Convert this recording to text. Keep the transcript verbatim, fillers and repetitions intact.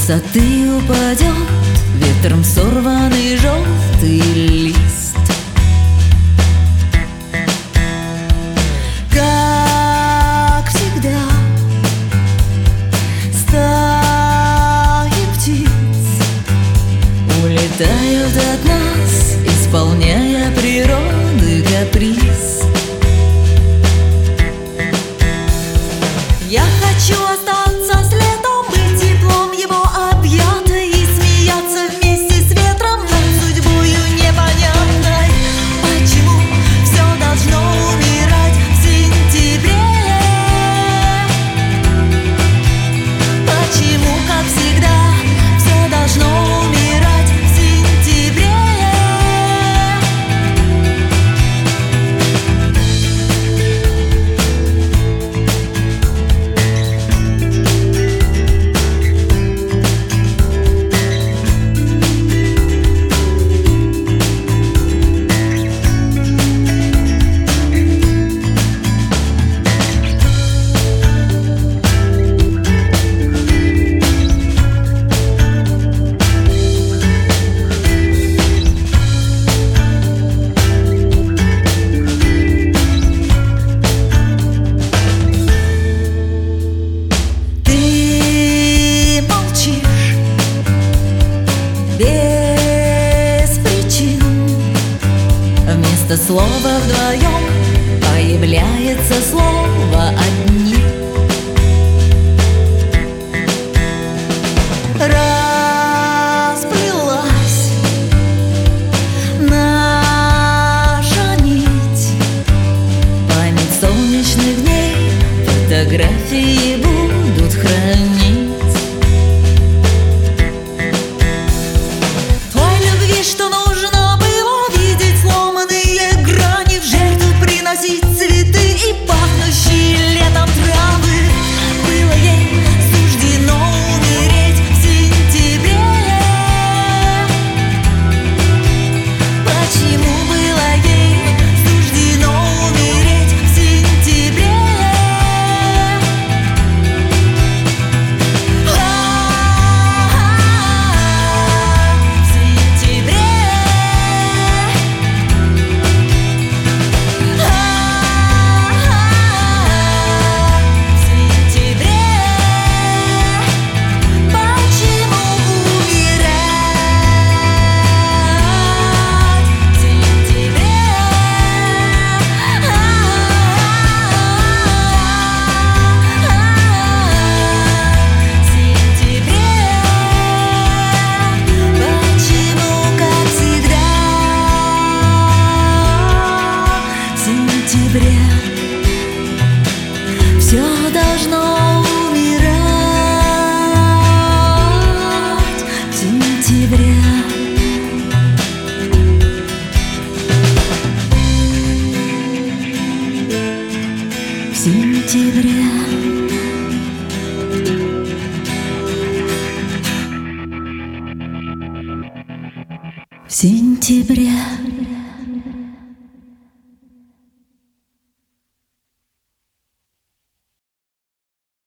высоты упадет ветром сорванный желтый лист. Как всегда, стаи птиц улетают от нас, исполняя природы каприз. Я хочу остаться с летом, быть теплом его объята и смеяться вместе с ветром над судьбою непонятной. Почему все должно умирать в сентябре? Почему, как всегда, все должно умирать в сентябре? Без причин вместо слова вдвоем появляется слово «одни». Расплелась наша нить, память солнечных дней фотографии будут хранить. Что нужно было видеть сломанные грани, в жертву приносить цветы и пахнущие летом травы. Было ей суждено умереть в сентябре. Почему было ей суждено умереть в сентябре? Все должно умирать в сентябре. В сентябре. В сентябре.